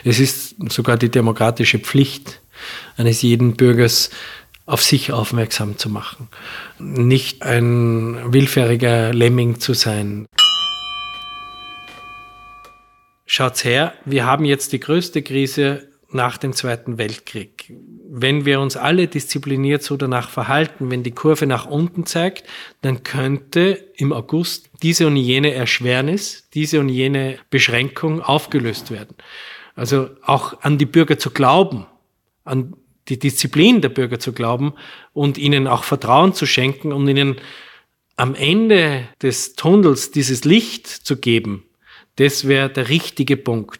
Es ist sogar die demokratische Pflicht eines jeden Bürgers, auf sich aufmerksam zu machen. Nicht ein willfähriger Lemming zu sein. Schaut's her, wir haben jetzt die größte Krise nach dem Zweiten Weltkrieg. Wenn wir uns alle diszipliniert so danach verhalten, wenn die Kurve nach unten zeigt, dann könnte im August diese und jene Erschwernis, diese und jene Beschränkung aufgelöst werden. Also auch an die Bürger zu glauben, an die Disziplin der Bürger zu glauben und ihnen auch Vertrauen zu schenken und ihnen am Ende des Tunnels dieses Licht zu geben, das wäre der richtige Punkt.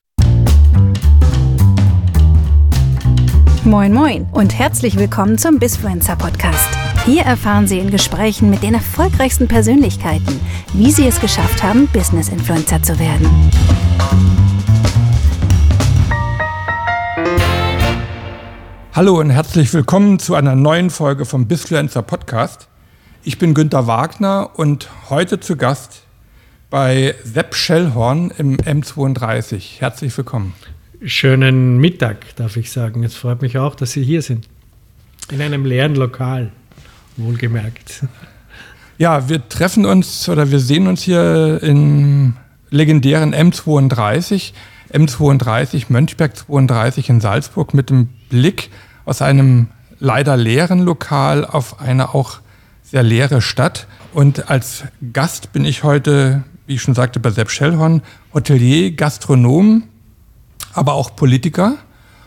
Moin Moin und herzlich willkommen zum Bizfluencer Podcast. Hier erfahren Sie in Gesprächen mit den erfolgreichsten Persönlichkeiten, wie sie es geschafft haben, Business-Influencer zu werden. Hallo und herzlich willkommen zu einer neuen Folge vom Bizfluencer Podcast. Ich bin Günter Wagner und heute zu Gast bei Sepp Schellhorn im M32. Herzlich willkommen. Schönen Mittag, darf ich sagen. Es freut mich auch, dass Sie hier sind. In einem leeren Lokal, wohlgemerkt. Ja, wir treffen uns oder wir sehen uns hier im legendären M32. M32, Mönchberg 32 in Salzburg mit dem Blick aus einem leider leeren Lokal auf eine auch sehr leere Stadt. Und als Gast bin ich heute, wie ich schon sagte, bei Sepp Schellhorn, Hotelier, Gastronom, aber auch Politiker.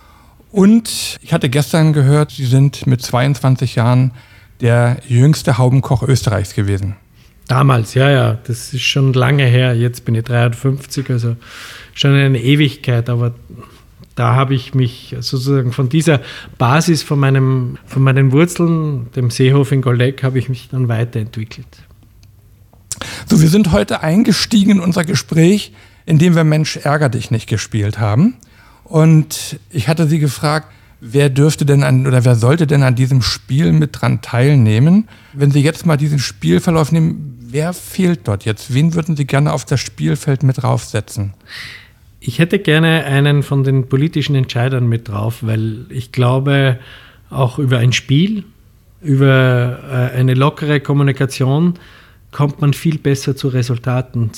Und ich hatte gestern gehört, Sie sind mit 22 Jahren der jüngste Haubenkoch Österreichs gewesen. Damals, ja, das ist schon lange her. Jetzt bin ich 53, also schon eine Ewigkeit. Aber da habe ich mich sozusagen von dieser Basis, von meinen Wurzeln, dem Seehof in Goldeck, habe ich mich dann weiterentwickelt. So, wir sind heute eingestiegen in unser Gespräch, indem wir Mensch, ärger dich nicht gespielt haben. Und ich hatte Sie gefragt, wer sollte denn an diesem Spiel mit dran teilnehmen? Wenn Sie jetzt mal diesen Spielverlauf nehmen, wer fehlt dort jetzt? Wen würden Sie gerne auf das Spielfeld mit draufsetzen? Ich hätte gerne einen von den politischen Entscheidern mit drauf, weil ich glaube, auch über ein Spiel, über eine lockere Kommunikation kommt man viel besser zu Resultaten.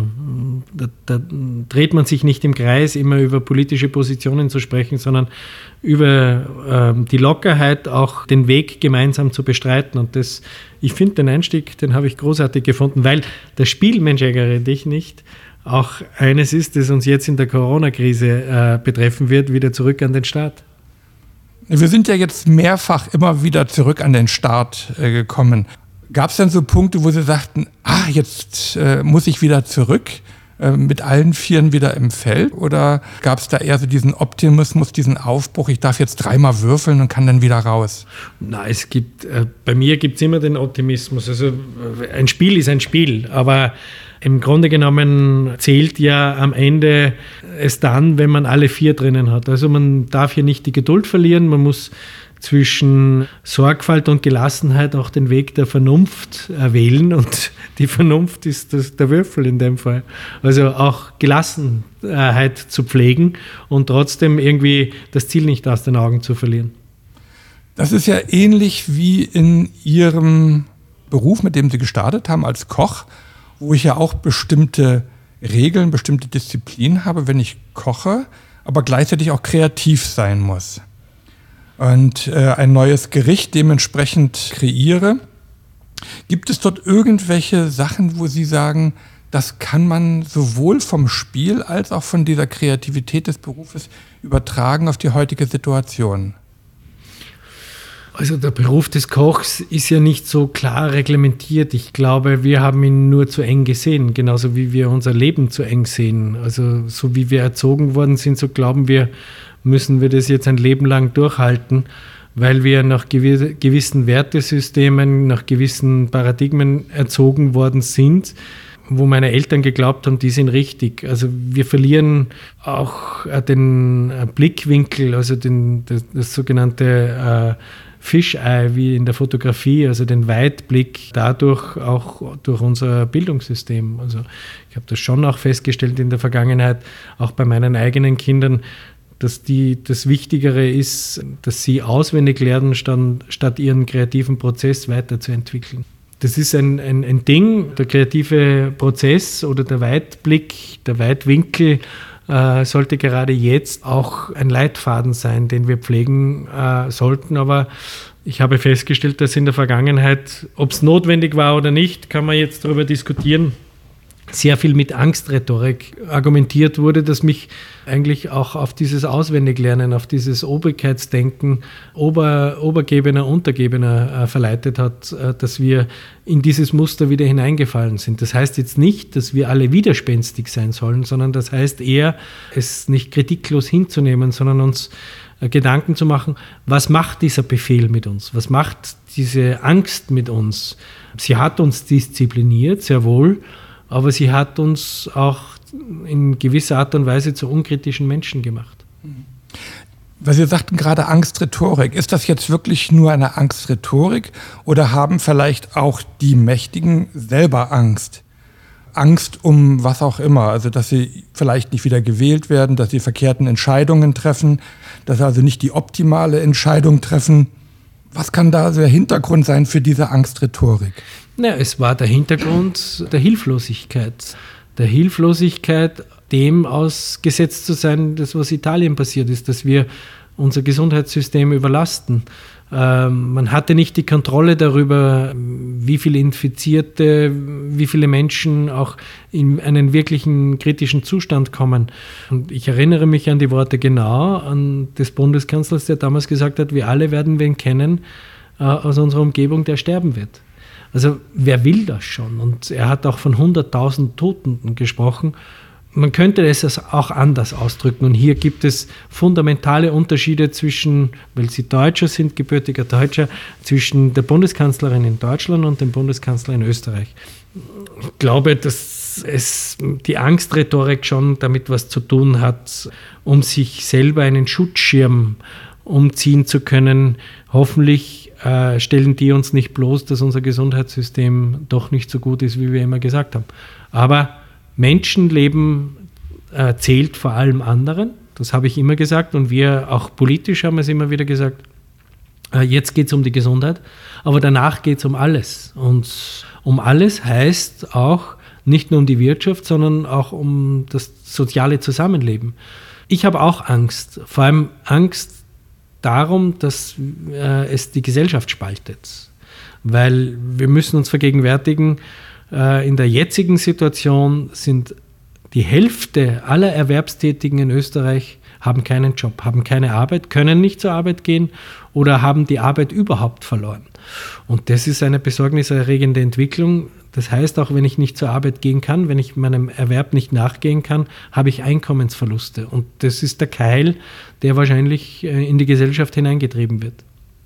Da dreht man sich nicht im Kreis, immer über politische Positionen zu sprechen, sondern über die Lockerheit, auch den Weg gemeinsam zu bestreiten. Und ich finde den Einstieg, den habe ich großartig gefunden, weil das Spiel Mensch, ärgere dich nicht auch eines ist, das uns jetzt in der Corona-Krise betreffen wird, wieder zurück an den Start. Wir sind ja jetzt mehrfach immer wieder zurück an den Start gekommen. Gab es denn so Punkte, wo Sie sagten, jetzt muss ich wieder zurück, mit allen Vieren wieder im Feld? Oder gab es da eher so diesen Optimismus, diesen Aufbruch, ich darf jetzt 3-mal würfeln und kann dann wieder raus? Nein, bei mir gibt es immer den Optimismus. Also ein Spiel ist ein Spiel, aber im Grunde genommen zählt ja am Ende es dann, wenn man alle 4 drinnen hat. Also man darf hier nicht die Geduld verlieren, man muss zwischen Sorgfalt und Gelassenheit auch den Weg der Vernunft wählen und die Vernunft ist der Würfel in dem Fall. Also auch Gelassenheit zu pflegen und trotzdem irgendwie das Ziel nicht aus den Augen zu verlieren. Das ist ja ähnlich wie in Ihrem Beruf, mit dem Sie gestartet haben als Koch, wo ich ja auch bestimmte Regeln, bestimmte Disziplinen habe, wenn ich koche, aber gleichzeitig auch kreativ sein muss. Und ein neues Gericht dementsprechend kreiere. Gibt es dort irgendwelche Sachen, wo Sie sagen, das kann man sowohl vom Spiel als auch von dieser Kreativität des Berufes übertragen auf die heutige Situation? Also der Beruf des Kochs ist ja nicht so klar reglementiert. Ich glaube, wir haben ihn nur zu eng gesehen, genauso wie wir unser Leben zu eng sehen. Also so wie wir erzogen worden sind, so glauben wir, müssen wir das jetzt ein Leben lang durchhalten, weil wir nach gewissen Wertesystemen, nach gewissen Paradigmen erzogen worden sind, wo meine Eltern geglaubt haben, die sind richtig. Also wir verlieren auch den Blickwinkel, also das sogenannte Fischei, wie in der Fotografie, also den Weitblick, dadurch auch durch unser Bildungssystem. Also ich habe das schon auch festgestellt in der Vergangenheit, auch bei meinen eigenen Kindern, dass das Wichtigere ist, dass sie auswendig lernen, statt ihren kreativen Prozess weiterzuentwickeln. Das ist ein Ding, der kreative Prozess oder der Weitblick, der Weitwinkel sollte gerade jetzt auch ein Leitfaden sein, den wir pflegen sollten. Aber ich habe festgestellt, dass in der Vergangenheit, ob es notwendig war oder nicht, kann man jetzt darüber diskutieren, sehr viel mit Angstrhetorik argumentiert wurde, dass mich eigentlich auch auf dieses Auswendiglernen, auf dieses Obrigkeitsdenken, Obergebener, Untergebener verleitet hat, dass wir in dieses Muster wieder hineingefallen sind. Das heißt jetzt nicht, dass wir alle widerspenstig sein sollen, sondern das heißt eher, es nicht kritiklos hinzunehmen, sondern uns Gedanken zu machen, was macht dieser Befehl mit uns? Was macht diese Angst mit uns? Sie hat uns diszipliniert, sehr wohl, aber sie hat uns auch in gewisser Art und Weise zu unkritischen Menschen gemacht. Weil Sie sagten gerade Angstrhetorik. Ist das jetzt wirklich nur eine Angstrhetorik oder haben vielleicht auch die Mächtigen selber Angst? Angst um was auch immer, also dass sie vielleicht nicht wieder gewählt werden, dass sie verkehrten Entscheidungen treffen, dass sie also nicht die optimale Entscheidung treffen. Was kann da der Hintergrund sein für diese Angstrhetorik? Ja, es war der Hintergrund der Hilflosigkeit. Der Hilflosigkeit, dem ausgesetzt zu sein, das, was Italien passiert ist, dass wir unser Gesundheitssystem überlasten. Man hatte nicht die Kontrolle darüber, wie viele Infizierte, wie viele Menschen auch in einen wirklichen kritischen Zustand kommen. Und ich erinnere mich an die Worte genau an des Bundeskanzlers, der damals gesagt hat, wir alle werden wen kennen aus unserer Umgebung, der sterben wird. Also wer will das schon? Und er hat auch von 100.000 Toten gesprochen. Man könnte es auch anders ausdrücken. Und hier gibt es fundamentale Unterschiede zwischen, weil Sie Deutscher sind, gebürtiger Deutscher, zwischen der Bundeskanzlerin in Deutschland und dem Bundeskanzler in Österreich. Ich glaube, dass die Angstrhetorik schon damit was zu tun hat, um sich selber einen Schutzschirm umziehen zu können. Hoffentlich stellen die uns nicht bloß, dass unser Gesundheitssystem doch nicht so gut ist, wie wir immer gesagt haben. Aber Menschenleben zählt vor allem anderen. Das habe ich immer gesagt und wir auch politisch haben es immer wieder gesagt. Jetzt geht es um die Gesundheit, aber danach geht es um alles. Und um alles heißt auch nicht nur um die Wirtschaft, sondern auch um das soziale Zusammenleben. Ich habe auch Angst, vor allem Angst darum, dass es die Gesellschaft spaltet. Weil wir müssen uns vergegenwärtigen, in der jetzigen Situation sind die Hälfte aller Erwerbstätigen in Österreich haben keinen Job, haben keine Arbeit, können nicht zur Arbeit gehen oder haben die Arbeit überhaupt verloren. Und das ist eine besorgniserregende Entwicklung. Das heißt, auch wenn ich nicht zur Arbeit gehen kann, wenn ich meinem Erwerb nicht nachgehen kann, habe ich Einkommensverluste. Und das ist der Keil, der wahrscheinlich in die Gesellschaft hineingetrieben wird.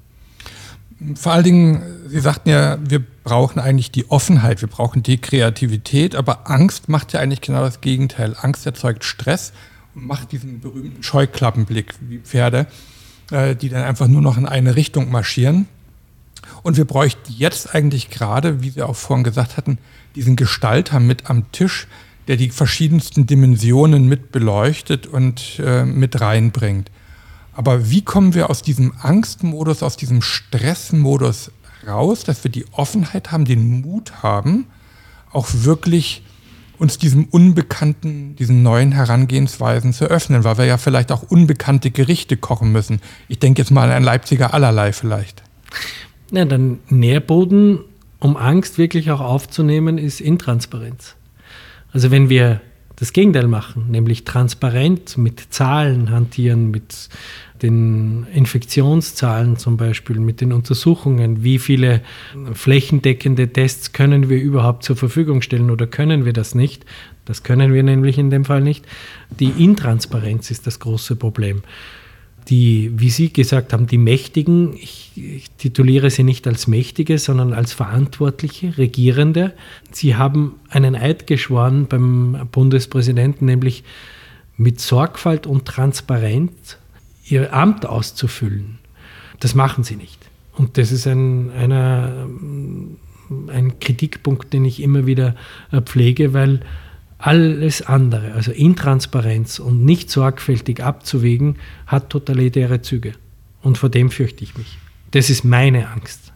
Vor allen Dingen, Sie sagten ja, wir brauchen eigentlich die Offenheit, wir brauchen die Kreativität, aber Angst macht ja eigentlich genau das Gegenteil. Angst erzeugt Stress und macht diesen berühmten Scheuklappenblick wie Pferde, die dann einfach nur noch in eine Richtung marschieren. Und wir bräuchten jetzt eigentlich gerade, wie Sie auch vorhin gesagt hatten, diesen Gestalter mit am Tisch, der die verschiedensten Dimensionen mit beleuchtet und mit reinbringt. Aber wie kommen wir aus diesem Angstmodus, aus diesem Stressmodus raus, dass wir die Offenheit haben, den Mut haben, auch wirklich uns diesem Unbekannten, diesen neuen Herangehensweisen zu öffnen, weil wir ja vielleicht auch unbekannte Gerichte kochen müssen. Ich denke jetzt mal an ein Leipziger Allerlei vielleicht. Ja, der Nährboden, um Angst wirklich auch aufzunehmen, ist Intransparenz. Also wenn wir das Gegenteil machen, nämlich transparent mit Zahlen hantieren, mit den Infektionszahlen zum Beispiel, mit den Untersuchungen, wie viele flächendeckende Tests können wir überhaupt zur Verfügung stellen oder können wir das nicht? Das können wir nämlich in dem Fall nicht. Die Intransparenz ist das große Problem. Die, wie Sie gesagt haben, die Mächtigen, ich tituliere sie nicht als Mächtige, sondern als Verantwortliche, Regierende. Sie haben einen Eid geschworen beim Bundespräsidenten, nämlich mit Sorgfalt und Transparenz ihr Amt auszufüllen. Das machen sie nicht. Und das ist ein Kritikpunkt, den ich immer wieder pflege, weil Alles andere, also Intransparenz und nicht sorgfältig abzuwägen, hat totalitäre Züge. Und vor dem fürchte ich mich. Das ist meine Angst.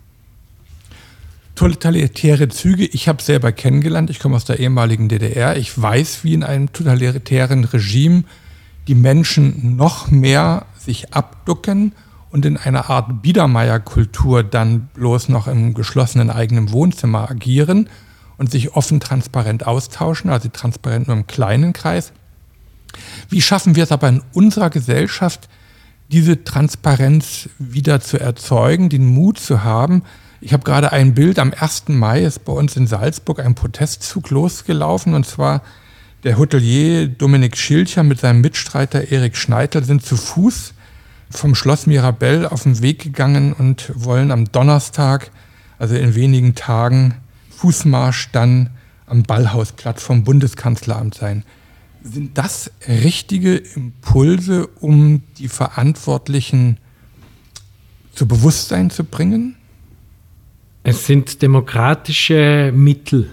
Totalitäre Züge, ich habe selber kennengelernt, ich komme aus der ehemaligen DDR, ich weiß, wie in einem totalitären Regime die Menschen noch mehr sich abducken und in einer Art Biedermeierkultur dann bloß noch im geschlossenen eigenen Wohnzimmer agieren und sich offen transparent austauschen, also transparent nur im kleinen Kreis. Wie schaffen wir es aber in unserer Gesellschaft, diese Transparenz wieder zu erzeugen, den Mut zu haben? Ich habe gerade ein Bild, am 1. Mai ist bei uns in Salzburg ein Protestzug losgelaufen, und zwar der Hotelier Dominik Schilcher mit seinem Mitstreiter Erik Schneitel sind zu Fuß vom Schloss Mirabell auf den Weg gegangen und wollen am Donnerstag, also in wenigen Tagen, Fußmarsch dann am Ballhausplatz vom Bundeskanzleramt sein. Sind das richtige Impulse, um die Verantwortlichen zu Bewusstsein zu bringen? Es sind demokratische Mittel,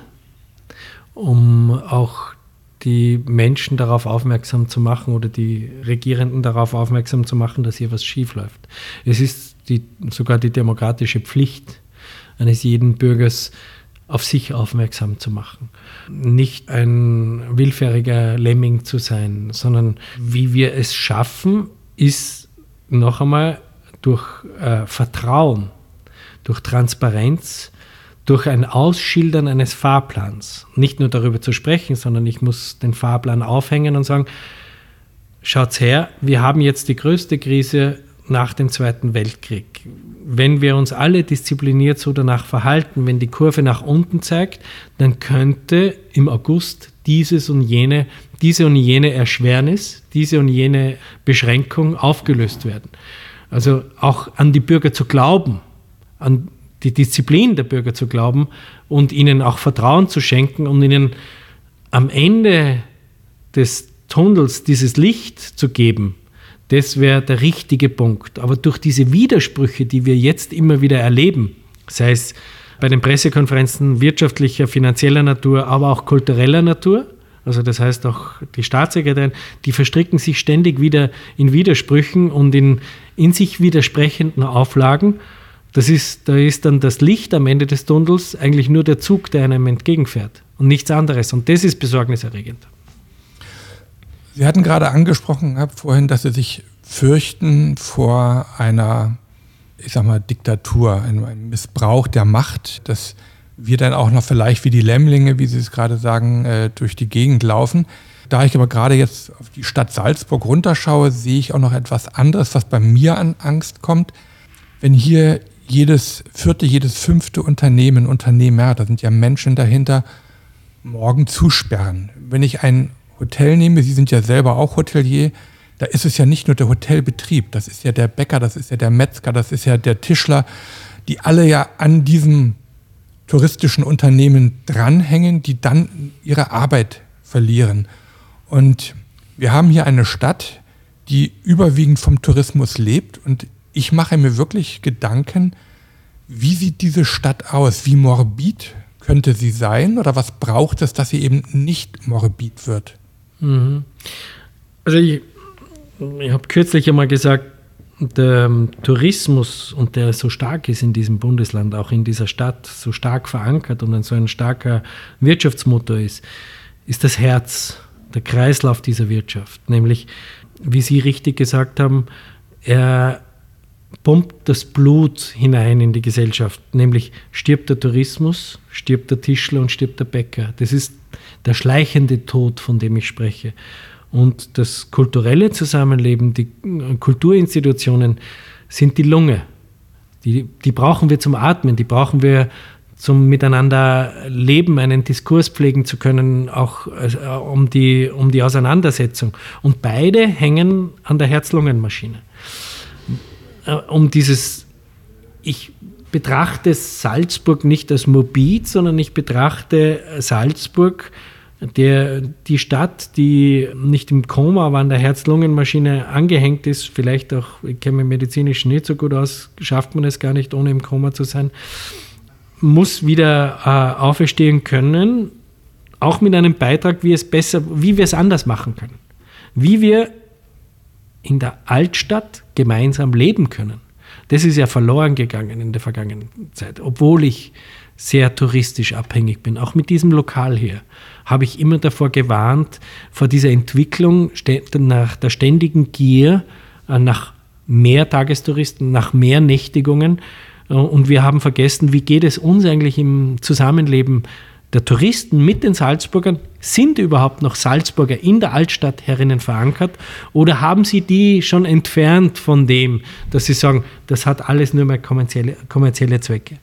um auch die Menschen darauf aufmerksam zu machen oder die Regierenden darauf aufmerksam zu machen, dass hier was schiefläuft. Es ist sogar die demokratische Pflicht eines jeden Bürgers, auf sich aufmerksam zu machen. Nicht ein willfähriger Lemming zu sein, sondern wie wir es schaffen, ist noch einmal durch Vertrauen, durch Transparenz, durch ein Ausschildern eines Fahrplans. Nicht nur darüber zu sprechen, sondern ich muss den Fahrplan aufhängen und sagen, schaut's her, wir haben jetzt die größte Krise nach dem Zweiten Weltkrieg. Wenn wir uns alle diszipliniert so danach verhalten, wenn die Kurve nach unten zeigt, dann könnte im August diese und jene Erschwernis, diese und jene Beschränkung aufgelöst werden. Also auch an die Bürger zu glauben, an die Disziplin der Bürger zu glauben und ihnen auch Vertrauen zu schenken und ihnen am Ende des Tunnels dieses Licht zu geben, das wäre der richtige Punkt. Aber durch diese Widersprüche, die wir jetzt immer wieder erleben, sei es bei den Pressekonferenzen wirtschaftlicher, finanzieller Natur, aber auch kultureller Natur, also das heißt auch die Staatssekretärin, die verstricken sich ständig wieder in Widersprüchen und in sich widersprechenden Auflagen. Da ist dann das Licht am Ende des Tunnels eigentlich nur der Zug, der einem entgegenfährt und nichts anderes. Und das ist besorgniserregend. Sie hatten gerade angesprochen vorhin, dass Sie sich fürchten vor einer, Diktatur, einem Missbrauch der Macht, dass wir dann auch noch vielleicht wie die Lämmlinge, wie Sie es gerade sagen, durch die Gegend laufen. Da ich aber gerade jetzt auf die Stadt Salzburg runterschaue, sehe ich auch noch etwas anderes, was bei mir an Angst kommt. Wenn hier jedes 4., jedes 5. Unternehmer, da sind ja Menschen dahinter, morgen zusperren. Wenn ich ein Hotel nehme, Sie sind ja selber auch Hotelier, da ist es ja nicht nur der Hotelbetrieb, das ist ja der Bäcker, das ist ja der Metzger, das ist ja der Tischler, die alle ja an diesem touristischen Unternehmen dranhängen, die dann ihre Arbeit verlieren. Und wir haben hier eine Stadt, die überwiegend vom Tourismus lebt, und ich mache mir wirklich Gedanken, wie sieht diese Stadt aus? Wie morbid könnte sie sein? Oder was braucht es, dass sie eben nicht morbid wird? Also ich habe kürzlich einmal gesagt, der Tourismus, und der so stark ist in diesem Bundesland, auch in dieser Stadt, so stark verankert und so ein starker Wirtschaftsmotor ist das Herz, der Kreislauf dieser Wirtschaft. Nämlich, wie Sie richtig gesagt haben, er pumpt das Blut hinein in die Gesellschaft, nämlich stirbt der Tourismus, stirbt der Tischler und stirbt der Bäcker. Das ist der schleichende Tod, von dem ich spreche. Und das kulturelle Zusammenleben, die Kulturinstitutionen sind die Lunge. Die brauchen wir zum Atmen, die brauchen wir zum Miteinander leben, einen Diskurs pflegen zu können, auch um die Auseinandersetzung. Und beide hängen an der Herz-Lungen-Maschine. Ich betrachte Salzburg nicht als morbid, sondern ich betrachte Salzburg, die Stadt, die nicht im Koma, aber an der Herz-Lungen-Maschine angehängt ist, vielleicht auch, ich kenne mich medizinisch nicht so gut aus, schafft man es gar nicht, ohne im Koma zu sein, muss wieder auferstehen können, auch mit einem Beitrag, wie wir es anders machen können. Wie wir in der Altstadt gemeinsam leben können. Das ist ja verloren gegangen in der vergangenen Zeit. Obwohl ich sehr touristisch abhängig bin, auch mit diesem Lokal hier, habe ich immer davor gewarnt, vor dieser Entwicklung nach der ständigen Gier nach mehr Tagestouristen, nach mehr Nächtigungen. Und wir haben vergessen, wie geht es uns eigentlich im Zusammenleben der Touristen mit den Salzburgern? Sind überhaupt noch Salzburger in der Altstadt herinnen verankert oder haben sie die schon entfernt von dem, dass sie sagen, das hat alles nur mehr kommerzielle Zwecke?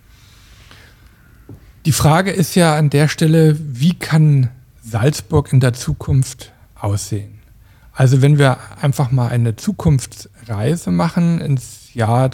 Die Frage ist ja an der Stelle, wie kann Salzburg in der Zukunft aussehen? Also wenn wir einfach mal eine Zukunftsreise machen ins Jahr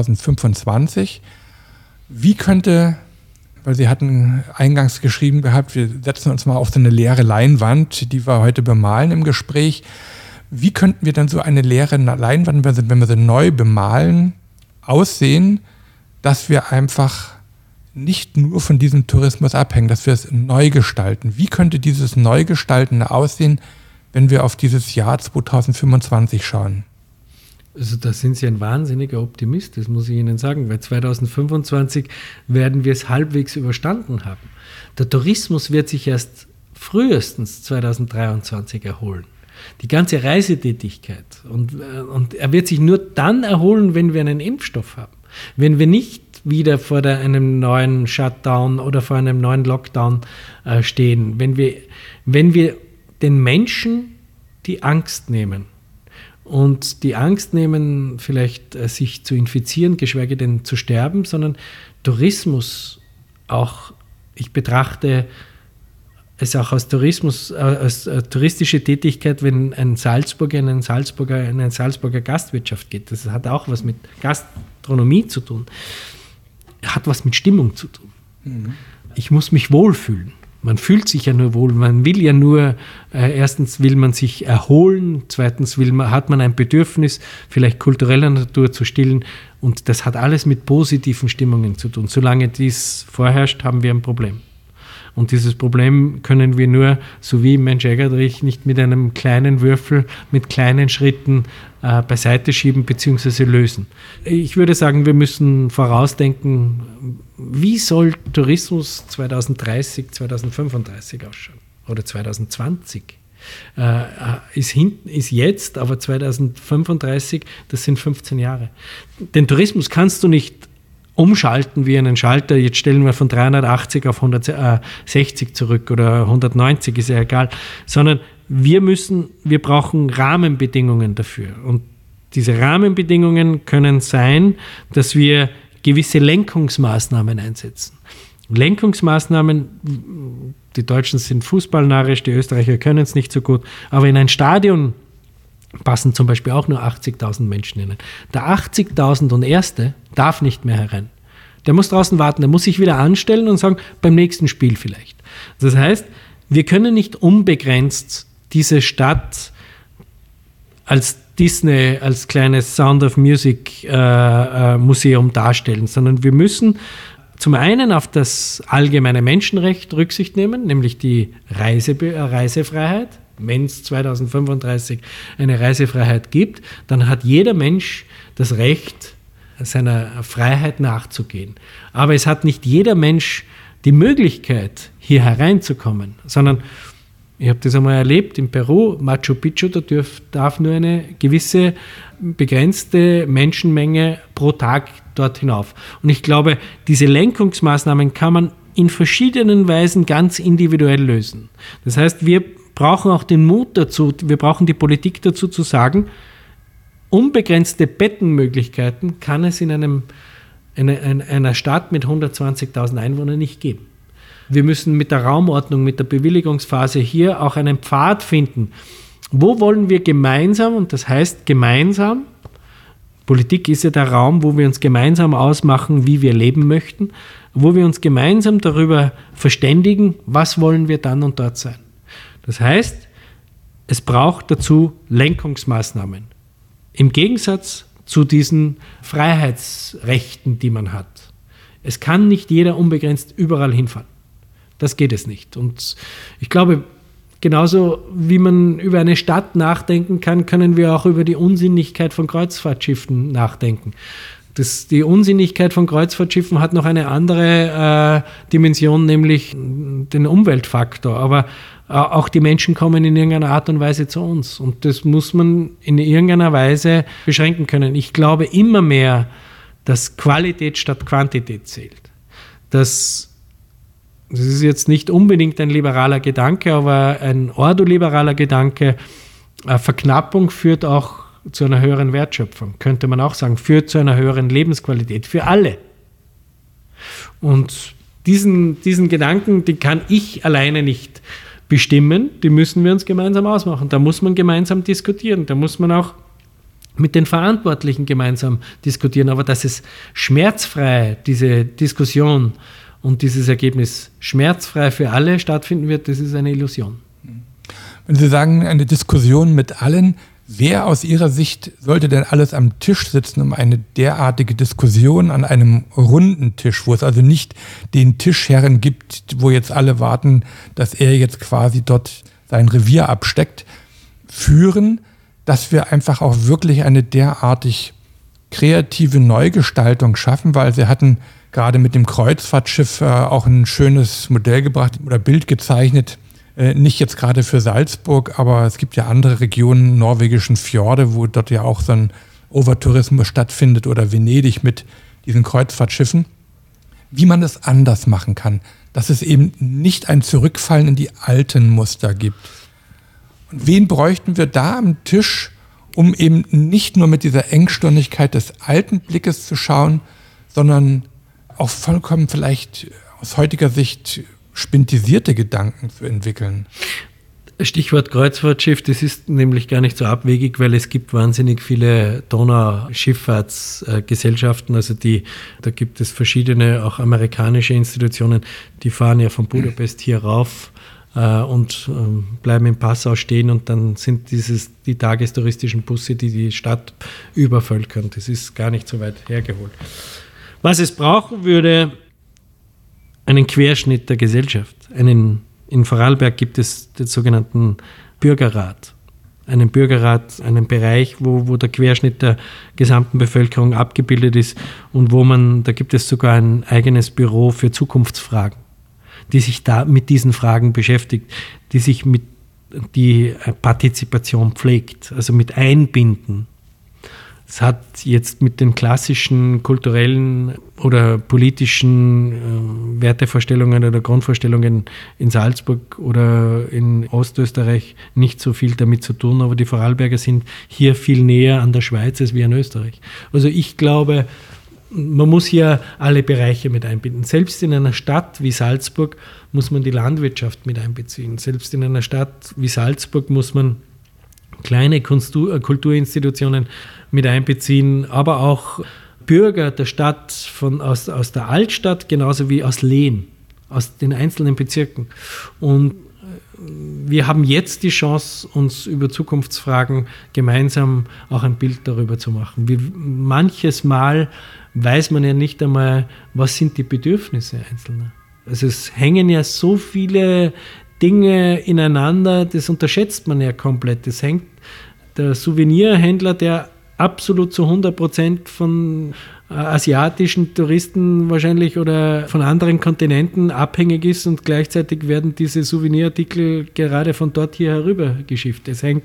2025, wie könnte, weil Sie hatten eingangs geschrieben gehabt, wir setzen uns mal auf so eine leere Leinwand, die wir heute bemalen im Gespräch. Wie könnten wir dann so eine leere Leinwand, wenn wir sie neu bemalen, aussehen, dass wir einfach nicht nur von diesem Tourismus abhängen, dass wir es neu gestalten? Wie könnte dieses Neugestalten aussehen, wenn wir auf dieses Jahr 2025 schauen? Also da sind Sie ein wahnsinniger Optimist, das muss ich Ihnen sagen, weil 2025 werden wir es halbwegs überstanden haben. Der Tourismus wird sich erst frühestens 2023 erholen. Die ganze Reisetätigkeit. Und er wird sich nur dann erholen, wenn wir einen Impfstoff haben. Wenn wir nicht wieder vor einem neuen Shutdown oder vor einem neuen Lockdown stehen. Wenn wir den Menschen die Angst nehmen und die Angst nehmen, vielleicht sich zu infizieren, geschweige denn zu sterben, sondern Tourismus auch, ich betrachte es auch als touristische Tätigkeit, wenn ein Salzburger in eine Salzburger Gastwirtschaft geht. Das hat auch was mit Gastronomie zu tun. Hat was mit Stimmung zu tun. Mhm. Ich muss mich wohlfühlen. Man fühlt sich ja nur wohl. Man will ja nur, erstens will man sich erholen, zweitens hat man ein Bedürfnis, vielleicht kultureller Natur zu stillen. Und das hat alles mit positiven Stimmungen zu tun. Solange dies vorherrscht, haben wir ein Problem. Und dieses Problem können wir nur, so wie Mensch Egertrich, nicht mit einem kleinen Würfel, mit kleinen Schritten beiseite schieben bzw. lösen. Ich würde sagen, wir müssen vorausdenken, wie soll Tourismus 2030, 2035 ausschauen oder 2020? Ist jetzt, aber 2035, das sind 15 Jahre. Den Tourismus kannst du nicht umschalten wie einen Schalter, jetzt stellen wir von 380 auf 160 zurück oder 190, ist ja egal, sondern wir brauchen Rahmenbedingungen dafür. Und diese Rahmenbedingungen können sein, dass wir gewisse Lenkungsmaßnahmen einsetzen. Lenkungsmaßnahmen, die Deutschen sind fußballnarrisch, die Österreicher können es nicht so gut, aber in ein Stadion passen zum Beispiel auch nur 80.000 Menschen hinein. Der 80.000 und Erste darf nicht mehr herein. Der muss draußen warten, der muss sich wieder anstellen und sagen, beim nächsten Spiel vielleicht. Das heißt, wir können nicht unbegrenzt diese Stadt als Disney, als kleines Sound of Music Museum darstellen, sondern wir müssen zum einen auf das allgemeine Menschenrecht Rücksicht nehmen, nämlich die Reisefreiheit. Wenn es 2035 eine Reisefreiheit gibt, dann hat jeder Mensch das Recht, seiner Freiheit nachzugehen. Aber es hat nicht jeder Mensch die Möglichkeit, hier hereinzukommen, sondern ich habe das einmal erlebt in Peru, Machu Picchu, da darf nur eine gewisse begrenzte Menschenmenge pro Tag dort hinauf. Und ich glaube, diese Lenkungsmaßnahmen kann man in verschiedenen Weisen ganz individuell lösen. Das heißt, wir brauchen auch den Mut dazu, wir brauchen die Politik dazu zu sagen, unbegrenzte Bettenmöglichkeiten kann es in einer Stadt mit 120.000 Einwohnern nicht geben. Wir müssen mit der Raumordnung, mit der Bewilligungsphase hier auch einen Pfad finden. Wo wollen wir gemeinsam, und das heißt gemeinsam, Politik ist ja der Raum, wo wir uns gemeinsam ausmachen, wie wir leben möchten, wo wir uns gemeinsam darüber verständigen, was wollen wir dann und dort sein. Das heißt, es braucht dazu Lenkungsmaßnahmen. Im Gegensatz zu diesen Freiheitsrechten, die man hat. Es kann nicht jeder unbegrenzt überall hinfahren. Das geht es nicht. Und ich glaube, genauso wie man über eine Stadt nachdenken kann, können wir auch über die Unsinnigkeit von Kreuzfahrtschiffen nachdenken. Die Unsinnigkeit von Kreuzfahrtschiffen hat noch eine andere Dimension, nämlich den Umweltfaktor. Aber auch die Menschen kommen in irgendeiner Art und Weise zu uns. Und das muss man in irgendeiner Weise beschränken können. Ich glaube immer mehr, dass Qualität statt Quantität zählt. Das ist jetzt nicht unbedingt ein liberaler Gedanke, aber ein ordoliberaler Gedanke. Verknappung führt auch zu einer höheren Wertschöpfung, könnte man auch sagen, führt zu einer höheren Lebensqualität für alle. Und diesen Gedanken, die kann ich alleine nicht bestimmen, die müssen wir uns gemeinsam ausmachen. Da muss man gemeinsam diskutieren, da muss man auch mit den Verantwortlichen gemeinsam diskutieren. Aber dass es schmerzfrei, diese Diskussion und dieses Ergebnis schmerzfrei für alle stattfinden wird, das ist eine Illusion. Wenn Sie sagen, eine Diskussion mit allen, wer aus Ihrer Sicht sollte denn alles am Tisch sitzen, um eine derartige Diskussion an einem runden Tisch, wo es also nicht den Tischherren gibt, wo jetzt alle warten, dass er jetzt quasi dort sein Revier absteckt, führen, dass wir einfach auch wirklich eine derartig kreative Neugestaltung schaffen, weil Sie hatten gerade mit dem Kreuzfahrtschiff auch ein schönes Modell gebracht oder Bild gezeichnet. Nicht jetzt gerade für Salzburg, aber es gibt ja andere Regionen, norwegischen Fjorde, wo dort ja auch so ein Overtourismus stattfindet oder Venedig mit diesen Kreuzfahrtschiffen. Wie man es anders machen kann, dass es eben nicht ein Zurückfallen in die alten Muster gibt. Und wen bräuchten wir da am Tisch, um eben nicht nur mit dieser Engstirnigkeit des alten Blickes zu schauen, sondern auch vollkommen vielleicht aus heutiger Sicht spintisierte Gedanken zu entwickeln? Stichwort Kreuzfahrtschiff, das ist nämlich gar nicht so abwegig, weil es gibt wahnsinnig viele Donauschifffahrtsgesellschaften, also da gibt es verschiedene, auch amerikanische Institutionen, die fahren ja von Budapest hier rauf und bleiben in Passau stehen und dann sind die tagestouristischen Busse, die die Stadt übervölkern. Das ist gar nicht so weit hergeholt. Was es brauchen würde, einen Querschnitt der Gesellschaft. In Vorarlberg gibt es den sogenannten Bürgerrat. Einen Bürgerrat, einen Bereich, wo der Querschnitt der gesamten Bevölkerung abgebildet ist und da gibt es sogar ein eigenes Büro für Zukunftsfragen, die sich da mit diesen Fragen beschäftigt, die sich mit die Partizipation pflegt, also mit Einbinden. Es hat jetzt mit den klassischen kulturellen oder politischen Wertevorstellungen oder Grundvorstellungen in Salzburg oder in Ostösterreich nicht so viel damit zu tun, aber die Vorarlberger sind hier viel näher an der Schweiz als wir in Österreich. Also ich glaube, man muss hier alle Bereiche mit einbinden. Selbst in einer Stadt wie Salzburg muss man die Landwirtschaft mit einbeziehen. Selbst in einer Stadt wie Salzburg muss man kleine Kulturinstitutionen mit einbeziehen, aber auch Bürger der Stadt aus der Altstadt, genauso wie aus Lehn, aus den einzelnen Bezirken. Und wir haben jetzt die Chance, uns über Zukunftsfragen gemeinsam auch ein Bild darüber zu machen. Manches Mal weiß man ja nicht einmal, was sind die Bedürfnisse Einzelner. Also es hängen ja so viele Dinge ineinander, das unterschätzt man ja komplett. Das hängt der Souvenirhändler, der absolut zu 100% von asiatischen Touristen wahrscheinlich oder von anderen Kontinenten abhängig ist und gleichzeitig werden diese Souvenirartikel gerade von dort hier herübergeschifft. Es hängen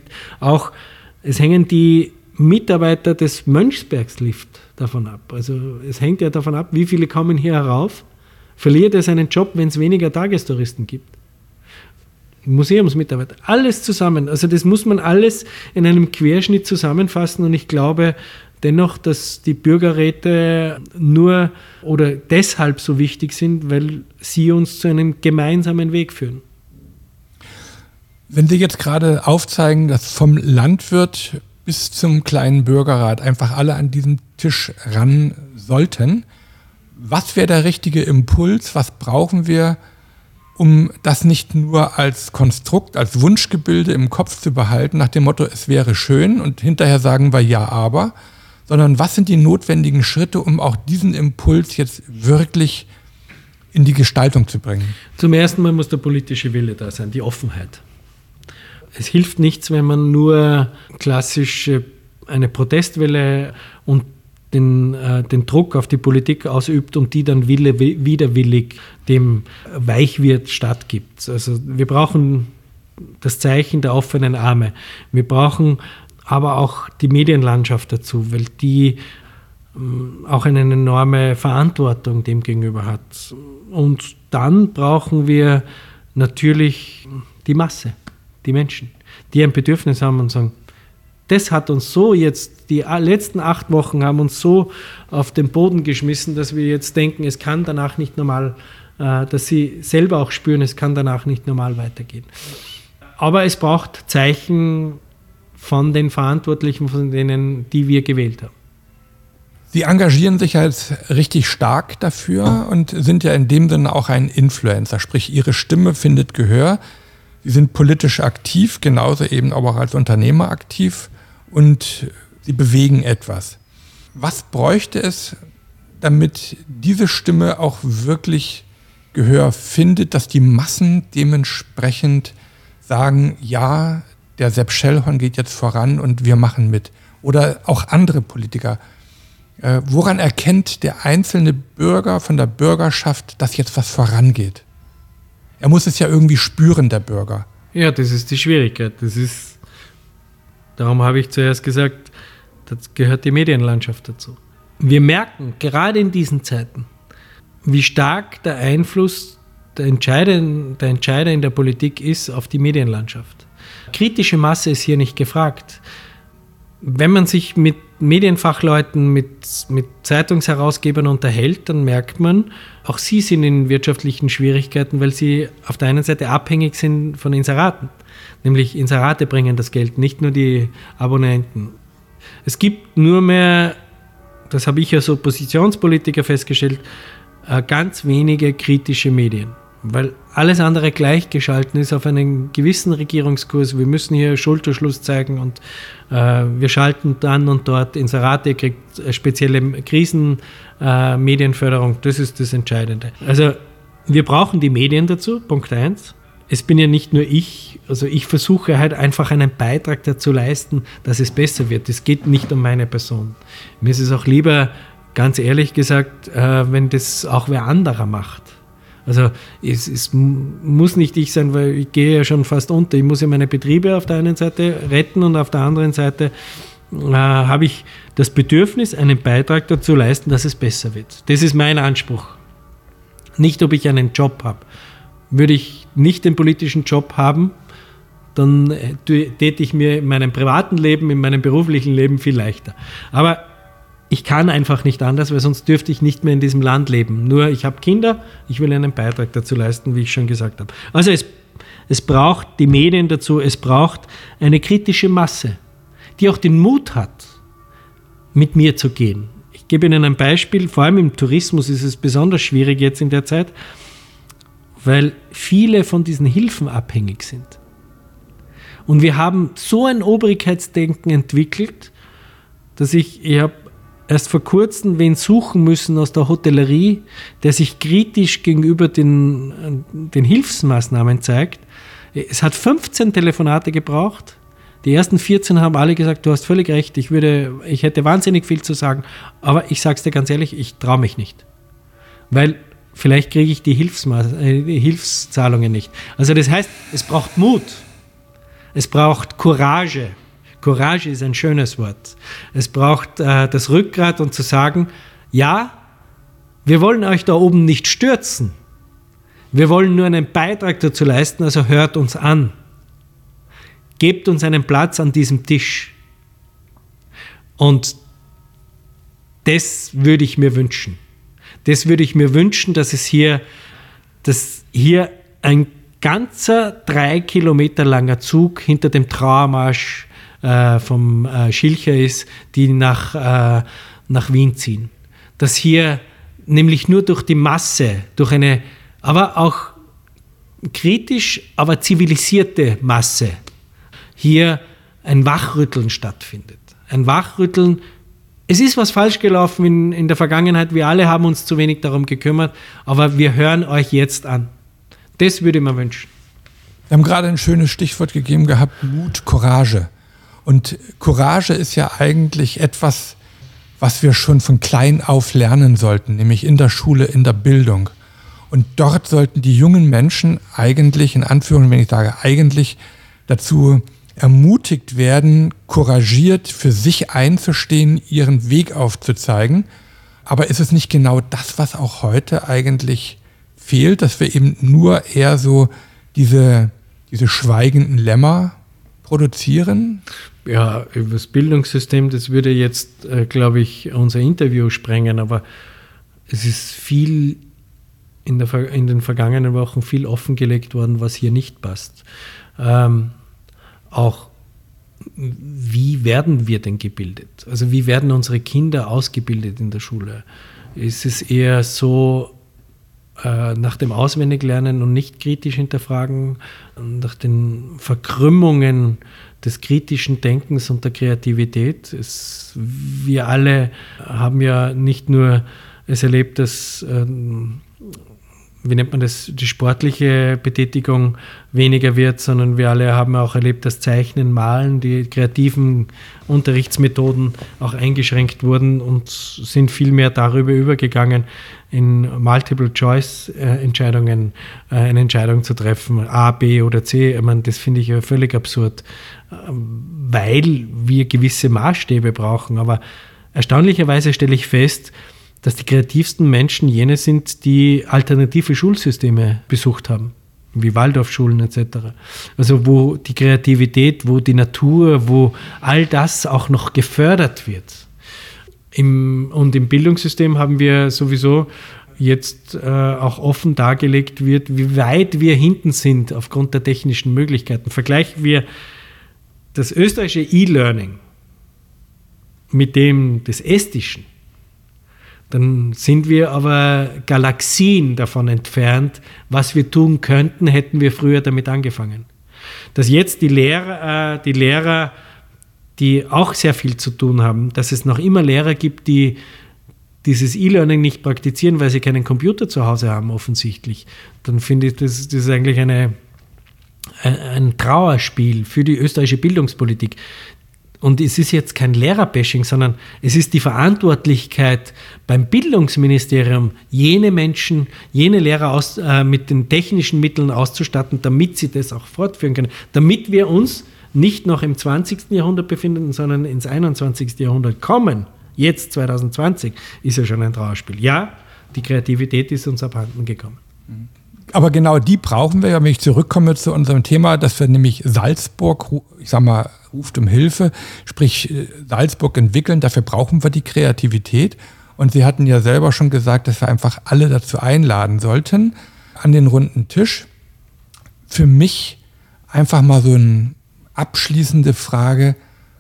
die Mitarbeiter des Mönchsbergslift davon ab. Also es hängt ja davon ab, wie viele kommen hier herauf. Verliert er seinen Job, wenn es weniger Tagestouristen gibt? Museumsmitarbeiter, alles zusammen. Also das muss man alles in einem Querschnitt zusammenfassen und ich glaube dennoch, dass die Bürgerräte nur oder deshalb so wichtig sind, weil sie uns zu einem gemeinsamen Weg führen. Wenn Sie jetzt gerade aufzeigen, dass vom Landwirt bis zum kleinen Bürgerrat einfach alle an diesem Tisch ran sollten, was wäre der richtige Impuls, was brauchen wir, um das nicht nur als Konstrukt, als Wunschgebilde im Kopf zu behalten, nach dem Motto, es wäre schön und hinterher sagen wir ja, aber, sondern was sind die notwendigen Schritte, um auch diesen Impuls jetzt wirklich in die Gestaltung zu bringen? Zum ersten Mal muss der politische Wille da sein, die Offenheit. Es hilft nichts, wenn man nur klassisch eine Protestwelle und den Druck auf die Politik ausübt und die dann widerwillig dem Weichwirt stattgibt. Also wir brauchen das Zeichen der offenen Arme. Wir brauchen aber auch die Medienlandschaft dazu, weil die auch eine enorme Verantwortung dem gegenüber hat. Und dann brauchen wir natürlich die Masse, die Menschen, die ein Bedürfnis haben und sagen, das hat uns so jetzt, die letzten 8 Wochen haben uns so auf den Boden geschmissen, dass wir jetzt denken, es kann danach nicht normal, dass sie selber auch spüren, es kann danach nicht normal weitergehen. Aber es braucht Zeichen von den Verantwortlichen, von denen, die wir gewählt haben. Sie engagieren sich jetzt richtig stark dafür und sind ja in dem Sinne auch ein Influencer, sprich Ihre Stimme findet Gehör. Sie sind politisch aktiv, genauso eben aber auch als Unternehmer aktiv und Sie bewegen etwas. Was bräuchte es, damit diese Stimme auch wirklich Gehör findet, dass die Massen dementsprechend sagen, ja, der Sepp Schellhorn geht jetzt voran und wir machen mit. Oder auch andere Politiker. Woran erkennt der einzelne Bürger von der Bürgerschaft, dass jetzt was vorangeht? Er muss es ja irgendwie spüren, der Bürger. Ja, das ist die Schwierigkeit. Darum habe ich zuerst gesagt, das gehört die Medienlandschaft dazu. Wir merken gerade in diesen Zeiten, wie stark der Einfluss der Entscheider in der Politik ist auf die Medienlandschaft. Kritische Masse ist hier nicht gefragt. Wenn man sich mit Medienfachleuten, mit Zeitungsherausgebern unterhält, dann merkt man, auch sie sind in wirtschaftlichen Schwierigkeiten, weil sie auf der einen Seite abhängig sind von Inseraten. Nämlich Inserate bringen das Geld, nicht nur die Abonnenten. Es gibt nur mehr, das habe ich als Oppositionspolitiker festgestellt, ganz wenige kritische Medien. Weil alles andere gleichgeschalten ist auf einen gewissen Regierungskurs. Wir müssen hier Schulterschluss zeigen und wir schalten dann und dort Inserate, kriegt spezielle Krisenmedienförderung. Das ist das Entscheidende. Also wir brauchen die Medien dazu, Punkt 1. Es bin ja nicht nur ich, also ich versuche halt einfach einen Beitrag dazu leisten, dass es besser wird. Es geht nicht um meine Person. Mir ist es auch lieber, ganz ehrlich gesagt, wenn das auch wer anderer macht. Also es muss nicht ich sein, weil ich gehe ja schon fast unter. Ich muss ja meine Betriebe auf der einen Seite retten und auf der anderen Seite habe ich das Bedürfnis, einen Beitrag dazu leisten, dass es besser wird. Das ist mein Anspruch. Nicht, ob ich einen Job habe. Würde ich nicht den politischen Job haben, dann täte ich mir in meinem privaten Leben, in meinem beruflichen Leben viel leichter. Aber ich kann einfach nicht anders, weil sonst dürfte ich nicht mehr in diesem Land leben. Nur ich habe Kinder, ich will einen Beitrag dazu leisten, wie ich schon gesagt habe. Also es braucht die Medien dazu, es braucht eine kritische Masse, die auch den Mut hat, mit mir zu gehen. Ich gebe Ihnen ein Beispiel, vor allem im Tourismus ist es besonders schwierig jetzt in der Zeit, weil viele von diesen Hilfen abhängig sind. Und wir haben so ein Obrigkeitsdenken entwickelt, dass ich habe erst vor kurzem wen suchen müssen aus der Hotellerie, der sich kritisch gegenüber den Hilfsmaßnahmen zeigt. Es hat 15 Telefonate gebraucht. Die ersten 14 haben alle gesagt, du hast völlig recht, ich hätte wahnsinnig viel zu sagen, aber ich sage es dir ganz ehrlich, ich traue mich nicht. Weil vielleicht kriege ich die Hilfszahlungen nicht. Also das heißt, es braucht Mut, es braucht Courage. Courage ist ein schönes Wort. Es braucht das Rückgrat und zu sagen, ja, wir wollen euch da oben nicht stürzen. Wir wollen nur einen Beitrag dazu leisten, also hört uns an. Gebt uns einen Platz an diesem Tisch. Und das würde ich mir wünschen. Das würde ich mir wünschen, dass hier ein ganzer 3 Kilometer langer Zug hinter dem Trauermarsch vom Schilcher ist, die nach Wien ziehen. Dass hier nämlich nur durch die Masse, aber auch kritisch, aber zivilisierte Masse, hier ein Wachrütteln stattfindet. Ein Wachrütteln Es ist was falsch gelaufen in der Vergangenheit. Wir alle haben uns zu wenig darum gekümmert, aber wir hören euch jetzt an. Das würde ich mir wünschen. Wir haben gerade ein schönes Stichwort gegeben gehabt, Mut, Courage. Und Courage ist ja eigentlich etwas, was wir schon von klein auf lernen sollten, nämlich in der Schule, in der Bildung. Und dort sollten die jungen Menschen eigentlich, in Anführungszeichen, wenn ich sage eigentlich, dazu ermutigt werden, couragiert für sich einzustehen, ihren Weg aufzuzeigen. Aber ist es nicht genau das, was auch heute eigentlich fehlt, dass wir eben nur eher so diese schweigenden Lämmer produzieren? Ja, über das Bildungssystem, das würde jetzt, glaube ich, unser Interview sprengen, aber es ist viel in den vergangenen Wochen viel offengelegt worden, was hier nicht passt. Auch wie werden wir denn gebildet? Also wie werden unsere Kinder ausgebildet in der Schule? Ist es eher so nach dem Auswendiglernen und nicht kritisch hinterfragen, nach den Verkrümmungen des kritischen Denkens und der Kreativität? Wir alle haben ja nicht nur es erlebt, dass wie nennt man das, die sportliche Betätigung weniger wird, sondern wir alle haben auch erlebt, dass Zeichnen, Malen, die kreativen Unterrichtsmethoden auch eingeschränkt wurden und sind viel mehr darüber übergegangen, in Multiple-Choice-Entscheidungen eine Entscheidung zu treffen, A, B oder C. Ich meine, das finde ich ja völlig absurd, weil wir gewisse Maßstäbe brauchen. Aber erstaunlicherweise stelle ich fest, dass die kreativsten Menschen jene sind, die alternative Schulsysteme besucht haben, wie Waldorfschulen etc. Also wo die Kreativität, wo die Natur, wo all das auch noch gefördert wird. Und im Bildungssystem haben wir sowieso jetzt auch offen dargelegt wird, wie weit wir hinten sind aufgrund der technischen Möglichkeiten. Vergleichen wir das österreichische E-Learning mit dem des estischen, dann sind wir aber Galaxien davon entfernt, was wir tun könnten, hätten wir früher damit angefangen. Dass jetzt die Lehrer, die auch sehr viel zu tun haben, dass es noch immer Lehrer gibt, die dieses E-Learning nicht praktizieren, weil sie keinen Computer zu Hause haben, offensichtlich, dann finde ich, das ist eigentlich ein Trauerspiel für die österreichische Bildungspolitik. Und es ist jetzt kein Lehrerbashing, sondern es ist die Verantwortlichkeit beim Bildungsministerium, jene Menschen, jene Lehrer mit den technischen Mitteln auszustatten, damit sie das auch fortführen können, damit wir uns nicht noch im 20. Jahrhundert befinden, sondern ins 21. Jahrhundert kommen. Jetzt, 2020, ist ja schon ein Trauerspiel. Ja, die Kreativität ist uns abhanden gekommen. Aber genau die brauchen wir, wenn ich zurückkomme zu unserem Thema, dass wir nämlich Salzburg, ich sag mal, ruft um Hilfe, sprich Salzburg entwickeln, dafür brauchen wir die Kreativität. Und Sie hatten ja selber schon gesagt, dass wir einfach alle dazu einladen sollten, an den runden Tisch. Für mich einfach mal so eine abschließende Frage,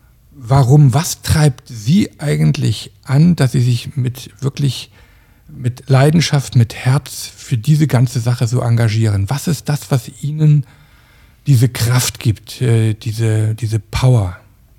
was treibt Sie eigentlich an, dass Sie sich mit Leidenschaft, mit Herz für diese ganze Sache so engagieren? Was ist das, was Ihnen diese Kraft gibt, diese Power?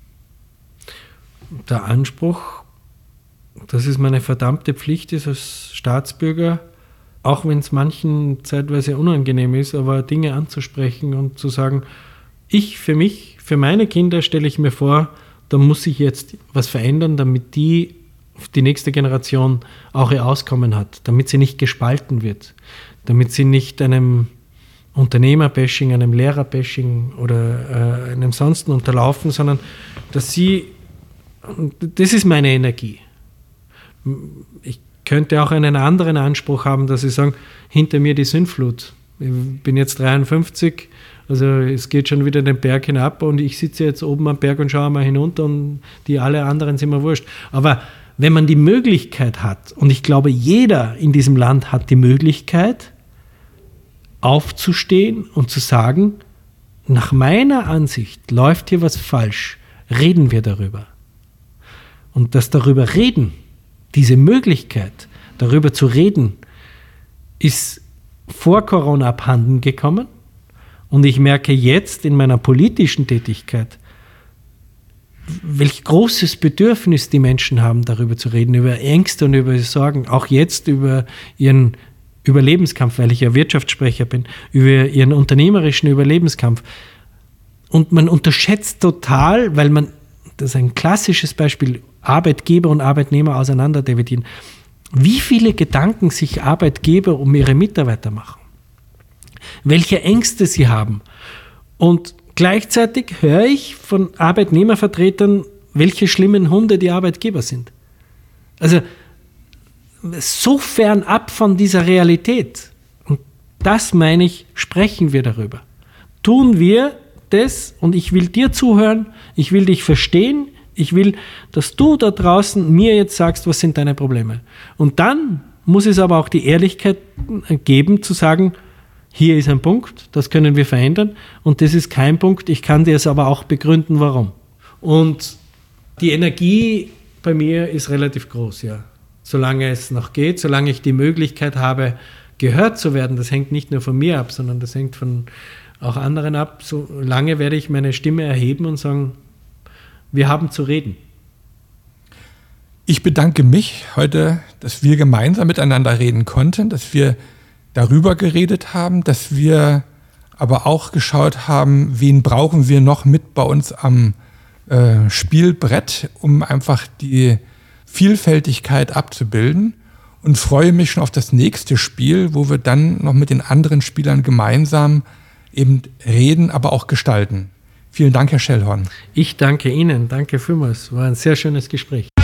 Der Anspruch, dass es meine verdammte Pflicht ist als Staatsbürger, auch wenn es manchen zeitweise unangenehm ist, aber Dinge anzusprechen und zu sagen, für mich, für meine Kinder stelle ich mir vor, da muss ich jetzt was verändern, damit die nächste Generation auch ihr Auskommen hat, damit sie nicht gespalten wird, damit sie nicht einem Unternehmerbashing, einem Lehrerbashing oder einem sonsten unterlaufen, sondern dass das ist meine Energie. Ich könnte auch einen anderen Anspruch haben, dass sie sagen, hinter mir die Sündflut. Ich bin jetzt 53, also es geht schon wieder den Berg hinab und ich sitze jetzt oben am Berg und schaue mal hinunter und die alle anderen sind mir wurscht. Aber wenn man die Möglichkeit hat, und ich glaube, jeder in diesem Land hat die Möglichkeit, aufzustehen und zu sagen, nach meiner Ansicht läuft hier was falsch, reden wir darüber. Und das darüber reden, diese Möglichkeit, darüber zu reden, ist vor Corona abhanden gekommen. Und ich merke jetzt in meiner politischen Tätigkeit, welch großes Bedürfnis die Menschen haben, darüber zu reden, über Ängste und über Sorgen, auch jetzt über ihren Überlebenskampf, weil ich ja Wirtschaftssprecher bin, über ihren unternehmerischen Überlebenskampf. Und man unterschätzt total, weil das ist ein klassisches Beispiel, Arbeitgeber und Arbeitnehmer auseinander dividieren, wie viele Gedanken sich Arbeitgeber um ihre Mitarbeiter machen, welche Ängste sie haben. Und gleichzeitig höre ich von Arbeitnehmervertretern, welche schlimmen Hunde die Arbeitgeber sind. Also so fernab von dieser Realität. Und das meine ich, sprechen wir darüber. Tun wir das, und ich will dir zuhören, ich will dich verstehen, ich will, dass du da draußen mir jetzt sagst, was sind deine Probleme. Und dann muss es aber auch die Ehrlichkeit geben, zu sagen, hier ist ein Punkt, das können wir verändern und das ist kein Punkt, ich kann dir es aber auch begründen, warum. Und die Energie bei mir ist relativ groß, ja. Solange es noch geht, solange ich die Möglichkeit habe, gehört zu werden, das hängt nicht nur von mir ab, sondern das hängt von auch anderen ab, solange werde ich meine Stimme erheben und sagen, wir haben zu reden. Ich bedanke mich heute, dass wir gemeinsam miteinander reden konnten, dass wir darüber geredet haben, dass wir aber auch geschaut haben, wen brauchen wir noch mit bei uns am Spielbrett, um einfach die Vielfältigkeit abzubilden, und freue mich schon auf das nächste Spiel, wo wir dann noch mit den anderen Spielern gemeinsam eben reden, aber auch gestalten. Vielen Dank, Herr Schellhorn. Ich danke Ihnen, danke vielmals. War ein sehr schönes Gespräch.